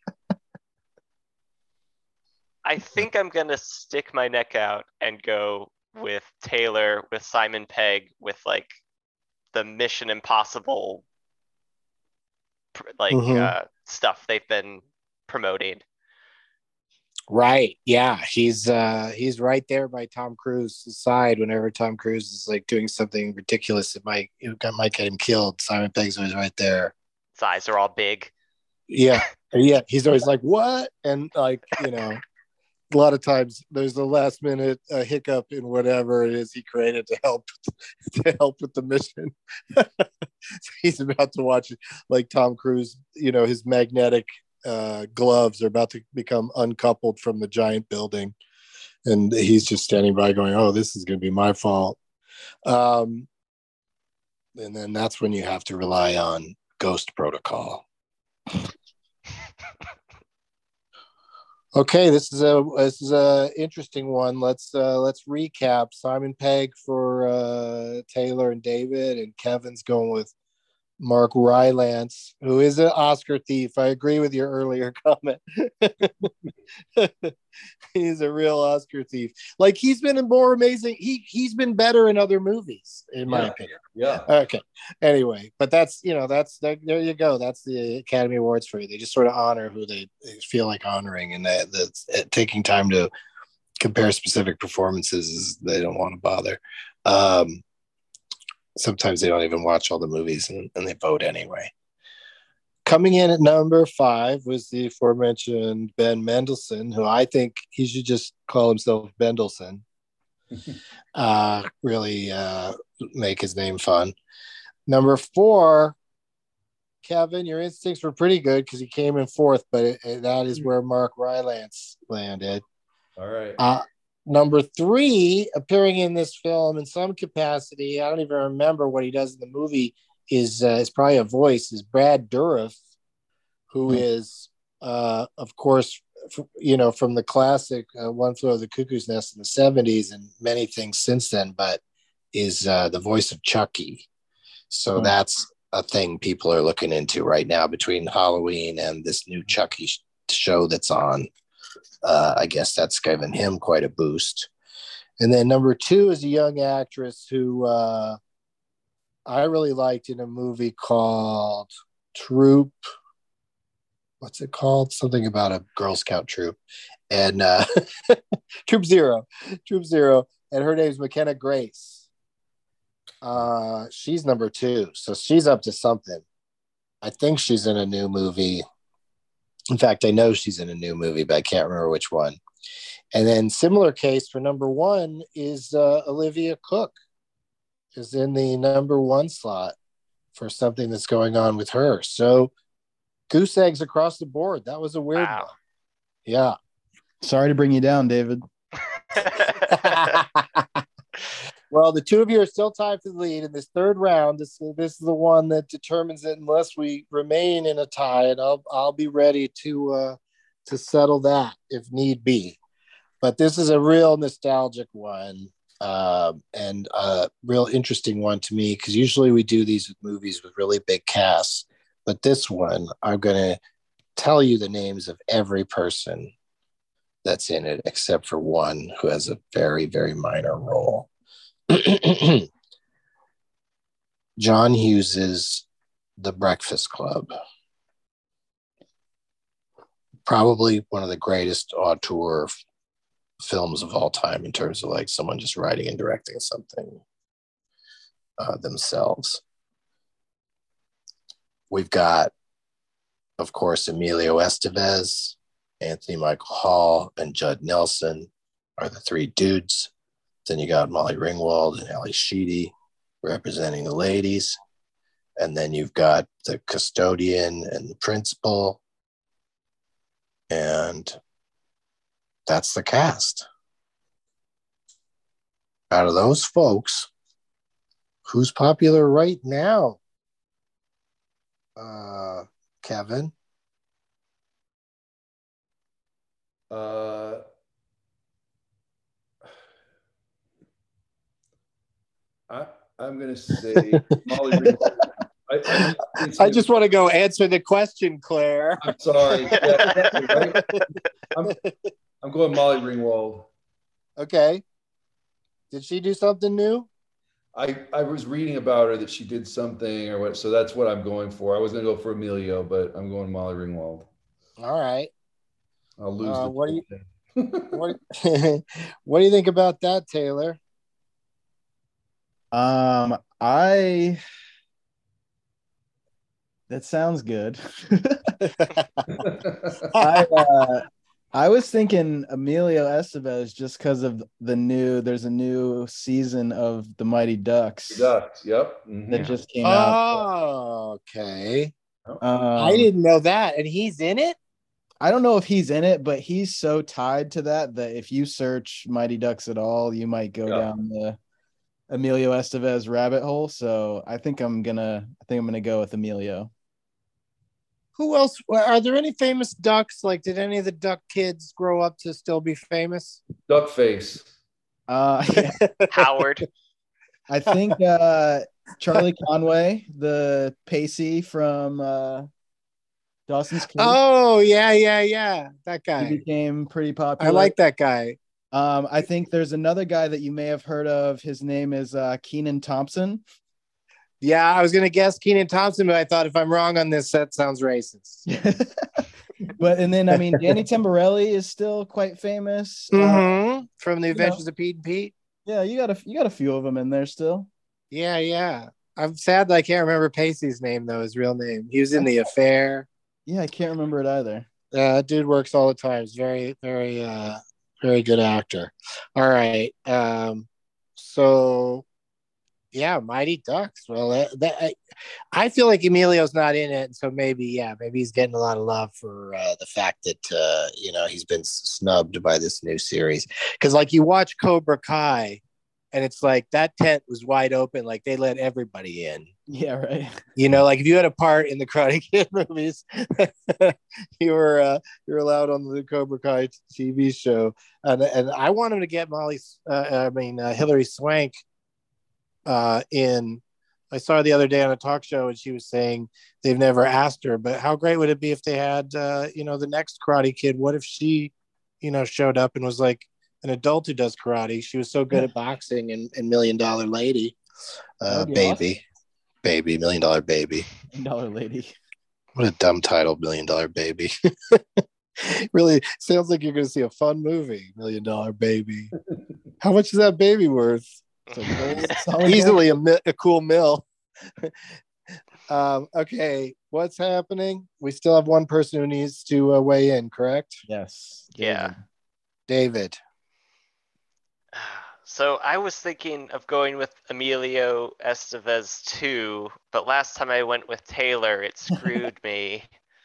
I think I'm gonna stick my neck out and go with Taylor, with Simon Pegg, with like the Mission Impossible pr- like Mhm. uh, stuff they've been promoting. Right. Yeah. He's uh he's right there by Tom Cruise's side whenever Tom Cruise is like doing something ridiculous that might it might get him killed. Simon Pegg's always right there. His eyes are all big. Yeah. Yeah. He's always like, what? And like, you know, a lot of times there's a last minute uh, hiccup in whatever it is he created to help to help with the mission. So he's about to watch it, like Tom Cruise, you know, his magnetic uh, gloves are about to become uncoupled from the giant building, and he's just standing by going, oh, this is going to be my fault. Um, and then that's when you have to rely on Ghost Protocol. Okay, this is a this is a interesting one. Let's uh, let's recap. Simon Pegg for uh, Taylor and David, and Kevin's going with Mark Rylance, who is an Oscar thief. I agree with your earlier comment. He's a real Oscar thief. Like, he's been more amazing. He he's been better in other movies, in my Yeah. opinion. Yeah. Okay. Anyway, but that's, you know, that's there, there you go. That's the Academy Awards for you. They just sort of honor who they feel like honoring, and that that's taking time to compare specific performances is they don't want to bother. Um, sometimes they don't even watch all the movies, and, and they vote anyway. Coming in at number five was the aforementioned Ben Mendelsohn, who I think he should just call himself Bendelson. uh, really uh, make his name fun. Number four, Kevin, your instincts were pretty good because he came in fourth, but it, it, that is where Mark Rylance landed. All right. Uh, number three, appearing in this film in some capacity, I don't even remember what he does in the movie, is uh, is probably a voice, is Brad Dourif, who mm-hmm. is, uh, of course, f- you know, from the classic uh, One Flew Over the Cuckoo's Nest in the seventies and many things since then, but is uh, the voice of Chucky. So mm-hmm. that's a thing people are looking into right now between Halloween and this new Chucky sh- show that's on. Uh, I guess that's given him quite a boost. And then number two is a young actress who uh, I really liked in a movie called Troop. What's it called? Something about a Girl Scout troop. And uh, Troop Zero. Troop Zero. And her name's McKenna Grace. Uh, she's number two. So she's up to something. I think she's in a new movie. In fact, I know she's in a new movie, but I can't remember which one. And then similar case for number one is uh, Olivia Cooke is in the number one slot for something that's going on with her. So goose eggs across the board. That was a weird wow. one. Yeah. Sorry to bring you down, David. Well, the two of you are still tied for the lead in this third round. This, this is the one that determines it unless we remain in a tie, and I'll I'll be ready to uh, to settle that if need be. But this is a real nostalgic one, uh, and a real interesting one to me, because usually we do these with movies with really big casts. But this one, I'm going to tell you the names of every person that's in it, except for one who has a very, very minor role. John Hughes's The Breakfast Club. Probably one of the greatest auteur f- films of all time in terms of like someone just writing and directing something uh, themselves. We've got, of course, Emilio Estevez, Anthony Michael Hall, and Judd Nelson are the three dudes. Then you got Molly Ringwald and Ali Sheedy representing the ladies. And then you've got the custodian and the principal. And that's the cast. Out of those folks, who's popular right now? Uh, Kevin? Uh, I, I'm going to say Molly Ringwald. I, I, just, I just want to go answer the question, Claire. I'm sorry. Yeah, right? I'm, I'm going Molly Ringwald. Okay. Did she do something new? I, I was reading about her that she did something or what, so that's what I'm going for. I was going to go for Emilio, but I'm going Molly Ringwald. All right. I'll lose. Uh, the what do you what, what do you think about that, Taylor? Um, I that sounds good. I uh, I was thinking Emilio Estevez just because of the new. There's a new season of The Mighty Ducks. Ducks, yep, mm-hmm. That just came oh, out. Oh, okay. Um, I didn't know that, and he's in it. I don't know if he's in it, but he's so tied to that that if you search Mighty Ducks at all, you might go yeah. down the Emilio Estevez rabbit hole. So I think I'm gonna I think I'm gonna go with Emilio. Who else? Are there any famous ducks? Like, did any of the duck kids grow up to still be famous? Duck face. Uh, Howard. I think uh, Charlie Conway, the Pacey from uh, Dawson's Creek. Oh yeah, yeah, yeah. That He guy. became pretty popular. I like that guy. Um, I think there's another guy that you may have heard of. His name is uh, Kenan Thompson. Yeah, I was gonna guess Kenan Thompson, but I thought if I'm wrong on this, that sounds racist. But and then I mean, Danny Tamborelli is still quite famous. Mm-hmm. Uh, From the Adventures know. of Pete and Pete. Yeah, you got a you got a few of them in there still. Yeah, yeah. I'm sad that I can't remember Pacey's name though. His real name. He was in The Affair. Yeah, I can't remember it either. Uh, that dude works all the time. He's very, very, uh, very good actor. All right. Um, so yeah, Mighty Ducks. Well, that, that I, I feel like Emilio's not in it, so maybe, yeah, maybe he's getting a lot of love for uh, the fact that uh, you know he's been snubbed by this new series. Because like you watch Cobra Kai, and it's like that tent was wide open, like they let everybody in. Yeah, right. You know, like if you had a part in the Karate Kid movies, you were uh, you're allowed on the Cobra Kai T V show, and and I want him to get Molly, uh, I mean uh, Hilary Swank. Uh, in, I saw her the other day on a talk show, and she was saying they've never asked her, but how great would it be if they had, uh, you know, the next Karate Kid? What if she, you know, showed up and was like an adult who does karate? She was so good at boxing and, and Million Dollar Lady, uh, baby, awesome. baby, Million Dollar Baby, Million Dollar Lady. What a dumb title, Million Dollar Baby. Really sounds like you're going to see a fun movie, Million Dollar Baby. How much is that baby worth? So easily a, a cool mill. um, okay, what's happening? We still have one person who needs to uh, weigh in, correct? Yes. David. Yeah. David. So I was thinking of going with Emilio Estevez too, but last time I went with Taylor, it screwed me.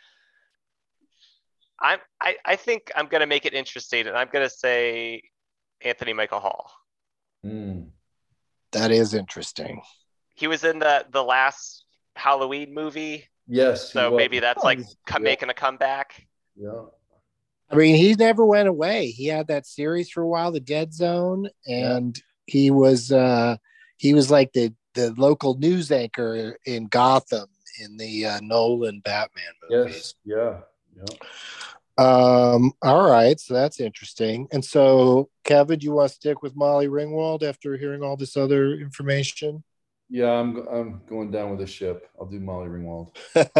I'm, I, I think I'm going to make it interesting, and I'm going to say Anthony Michael Hall. Mm. That is interesting. He was in the the last Halloween movie. Yes. So maybe that's like co- yeah. making a comeback. Yeah. I mean, he never went away. He had that series for a while, The Dead Zone, and yeah. he was uh, he was like the the local news anchor in Gotham in the uh, Nolan Batman movies. Yes. Yeah. Yeah. Um, all right, so that's interesting. And so, Kevin, do you want to stick with Molly Ringwald after hearing all this other information? Yeah, I'm I'm going down with the ship. I'll do Molly Ringwald.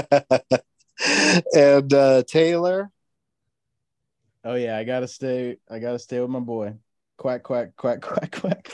And uh, Taylor? Oh yeah, I gotta stay. I gotta stay with my boy. Quack quack quack quack quack.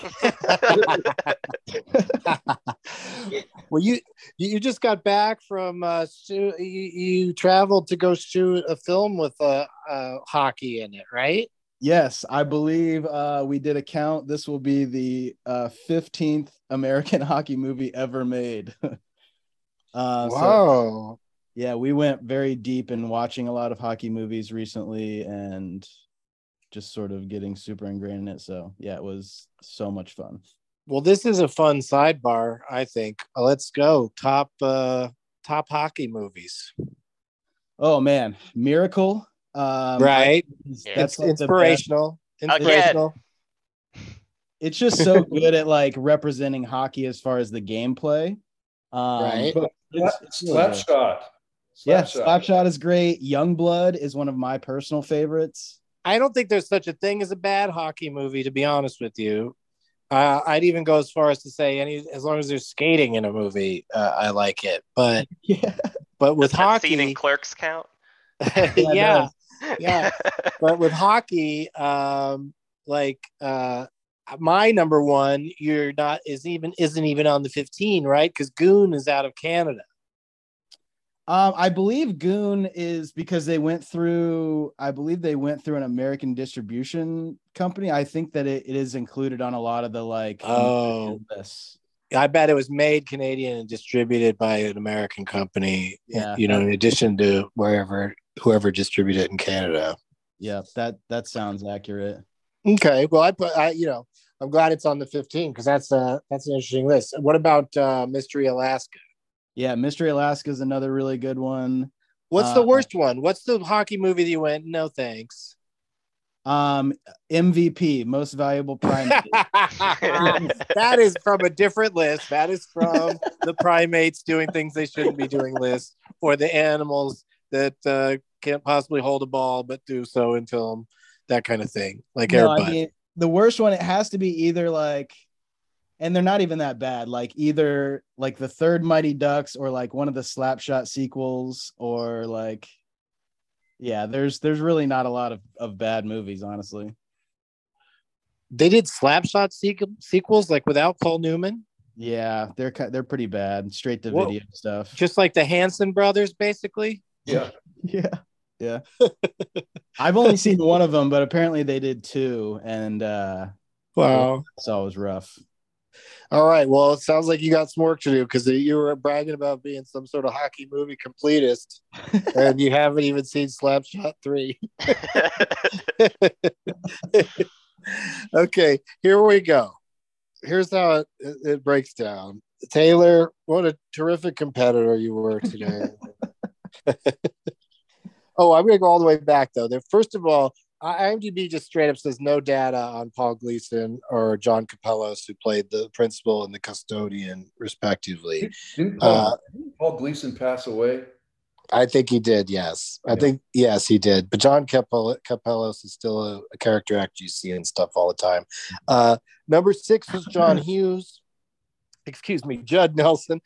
Well, you you just got back from uh, you, you traveled to go shoot a film with uh, uh, hockey in it, right? Yes, I believe uh, we did a count. This will be the uh, fifteenth American hockey movie ever made. uh, wow. So, yeah, we went very deep in watching a lot of hockey movies recently and just sort of getting super ingrained in it. So yeah, it was so much fun. Well, this is a fun sidebar, I think. Uh, let's go. Top uh, top hockey movies. Oh man, Miracle. Um, right. I, that's like inspirational. Inspirational. It's just so good at like representing hockey as far as the gameplay. Um, right. It's, it's Slap really Shot. Yeah, Slapshot is great. Youngblood is one of my personal favorites. I don't think there's such a thing as a bad hockey movie, to be honest with you. Uh, I'd even go as far as to say, any as long as there's skating in a movie, uh, I like it. But yeah, but with Does hockey, that scene in Clerks count? yeah, yeah. But with hockey, um, like uh, my number one, you're not is even isn't even on the fifteen, right? Because Goon is out of Canada. Um, I believe Goon is because they went through, I believe they went through an American distribution company. I think that it, it is included on a lot of the like. Oh, this. I bet it was made Canadian and distributed by an American company. Yeah. You know, in addition to wherever, whoever distributed it in Canada. Yeah, that, that sounds accurate. Okay. Well, I put, I, you know, I'm glad it's on the fifteen because that's a, that's an interesting list. What about uh, Mystery Alaska? Yeah, Mystery Alaska is another really good one. What's uh, the worst one? What's the hockey movie that you went, no thanks? Um, M V P, most valuable primate. That is from a different list. That is from the primates doing things they shouldn't be doing list, or the animals that uh, can't possibly hold a ball but do so in film, that kind of thing. Like No, Air I Bud. mean, the worst one, it has to be either like, and they're not even that bad, like either like the third Mighty Ducks or like one of the Slapshot sequels, or like, yeah, there's there's really not a lot of, of bad movies, honestly. They did Slapshot sequ- sequels like without Paul Newman. Yeah, they're ki- they're pretty bad, straight to Whoa. video stuff. Just like the Hanson brothers, basically. Yeah. Yeah, yeah. I've only seen one of them, but apparently they did two, and uh, Wow. so it was rough. All right. Well, it sounds like you got some work to do because you were bragging about being some sort of hockey movie completist, and you haven't even seen Slapshot three. Okay, here we go. Here's how it, it breaks down. Taylor, what a terrific competitor you were today. Oh, I'm going to go all the way back, though. There, first of all, IMDb just straight up says no data on Paul Gleason or John Capellos, who played the principal and the custodian, respectively. Didn't Paul, Uh, didn't Paul Gleason pass away? I think he did, yes. I Yeah. think, yes, he did. But John Capel- Capellos is still a, a character actor you see and stuff all the time. Uh, number six was John Hughes. Excuse me, Judd Nelson.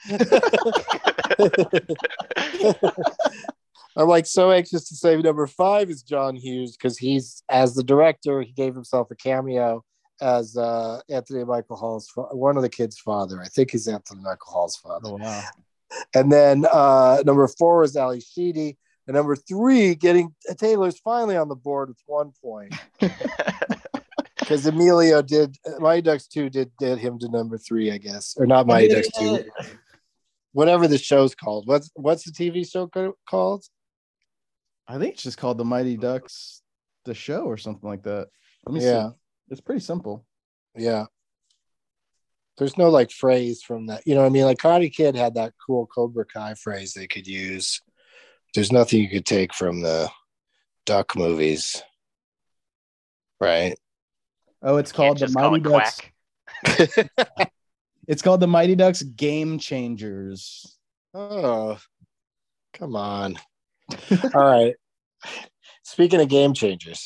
I'm like so anxious to say number five is John Hughes because he's, as the director, he gave himself a cameo as uh, Anthony Michael Hall's, fa- one of the kids' father. I think he's Anthony Michael Hall's father. Oh wow. And then uh, number four is Ali Sheedy. And number three, getting Taylor's finally on the board with one point. Because Emilio did, Mighty Ducks two did, did him to number three, I guess. Or not Mighty Ducks two. Whatever the show's called. What's what's the T V show co- called? I think it's just called the Mighty Ducks, the show, or something like that. Let me Yeah. see. It's pretty simple. Yeah. There's no like phrase from that. You know what I mean? Like Karate Kid had that cool Cobra Kai phrase they could use. There's nothing you could take from the Duck movies. Right? Oh, it's Can't called the just call Mighty it Ducks. quack. It's called the Mighty Ducks Game Changers. Oh, come on. All right. Speaking of game changers,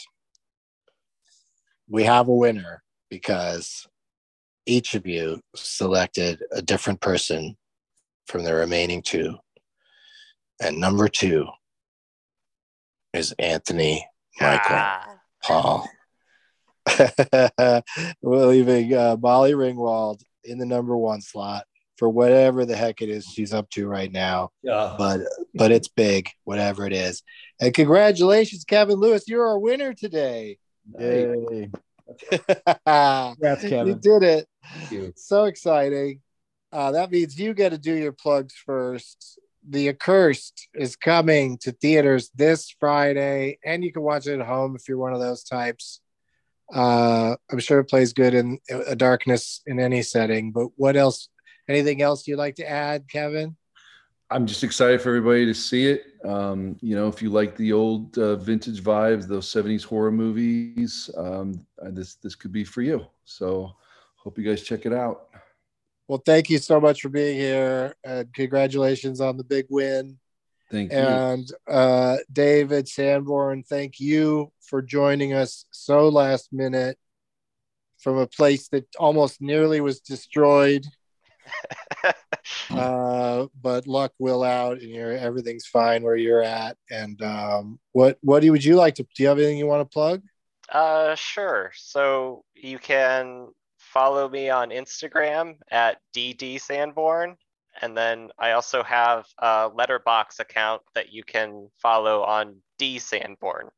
we have a winner because each of you selected a different person from the remaining two. And number two is Anthony Michael Ah. Hall. We're leaving uh, Molly Ringwald in the number one slot for whatever the heck it is she's up to right now. Yeah. But but it's big, whatever it is. And congratulations, Kevin Lewis. You're our winner today. Yay. Congrats, Congrats, Kevin. You did it. Thank you. So exciting. Uh, that means you get to do your plugs first. The Accursed is coming to theaters this Friday, and you can watch it at home if you're one of those types. Uh, I'm sure it plays good in a darkness in any setting. But what else? Anything else you'd like to add, Kevin? I'm just excited for everybody to see it. Um, you know, if you like the old uh, vintage vibes, those seventies horror movies, um, uh, this this could be for you. So hope you guys check it out. Well, thank you so much for being here, and congratulations on the big win. Thank you. And uh, David Sanborn, thank you for joining us so last minute from a place that almost nearly was destroyed. uh, but luck will out, and you're, everything's fine where you're at. And um, what what do, would you like to? Do you have anything you want to plug? Uh, sure. So you can follow me on Instagram at D D Sanborn. And then I also have a Letterboxd account that you can follow on D Sanborn.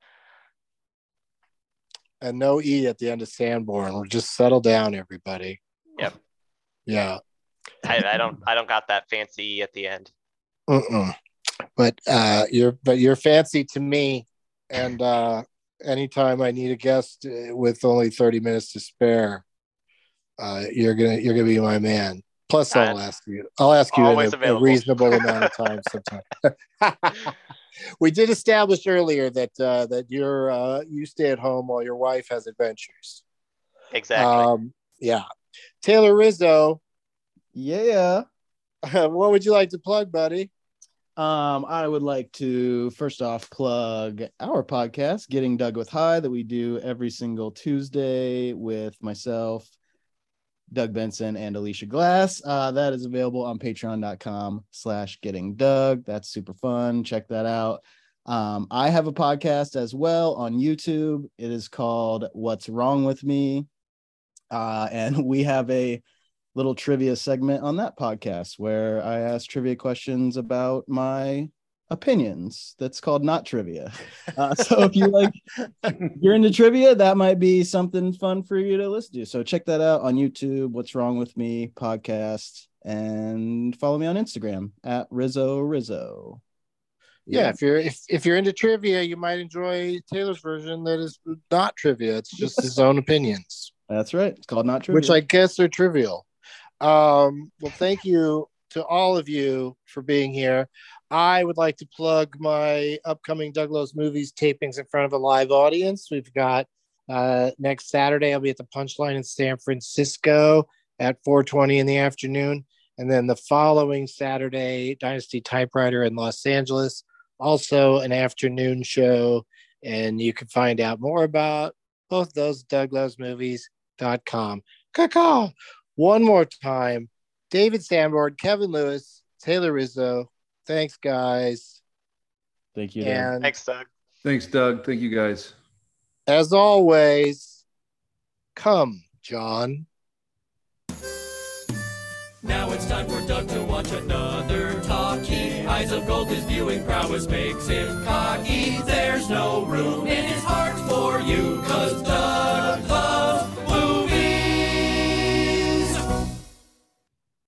And no E at the end of Sanborn. We'll just settle down, everybody. Yep. Yeah. I, I don't I don't got that fancy E at the end. Mm-mm. But uh, you're but you're fancy to me. And uh, anytime I need a guest uh, with only thirty minutes to spare, uh, you're gonna you're gonna be my man. Plus, I'll Uh, ask you. I'll ask you in always a, a available. reasonable amount of time sometime. We did establish earlier that uh, that you're uh, you stay at home while your wife has adventures. Exactly. Um, yeah. Taylor Rizzo. Yeah. What would you like to plug, buddy? Um, I would like to first off plug our podcast, Getting Doug with High, that we do every single Tuesday with myself, Doug Benson, and Alicia Glass. Uh, that is available on patreon.com slash getting Doug. That's super fun. Check that out. Um, I have a podcast as well on YouTube. It is called What's Wrong With Me. Uh, and we have a little trivia segment on that podcast where I ask trivia questions about my opinions. That's called Not Trivia. Uh, so if you like, if you're into trivia, that might be something fun for you to listen to. So check that out on YouTube. What's Wrong With Me podcast, and follow me on Instagram at Rizzo Rizzo. Yeah, yeah, if you're if, if you're into trivia, you might enjoy Taylor's version that is not trivia. It's just his own opinions. That's right. It's called Not Trivia, which I guess are trivial. Um, well, thank you to all of you for being here. I would like to plug my upcoming Doug Loves Movies tapings in front of a live audience. We've got uh, next Saturday, I'll be at the Punchline in San Francisco at four twenty in the afternoon. And then the following Saturday, Dynasty Typewriter in Los Angeles, also an afternoon show. And you can find out more about both those Doug Loves Movies dot com. Caw-caw. One more time, David Sanborn, Kevin Lewis, Taylor Rizzo. Thanks, guys. Thank you. And thanks, Doug. Thanks, Doug. Thank you, guys. As always, come, John. Now it's time for Doug to watch another talkie. Eyes of gold, his viewing prowess makes him cocky. There's no room in his heart for you, 'cause Doug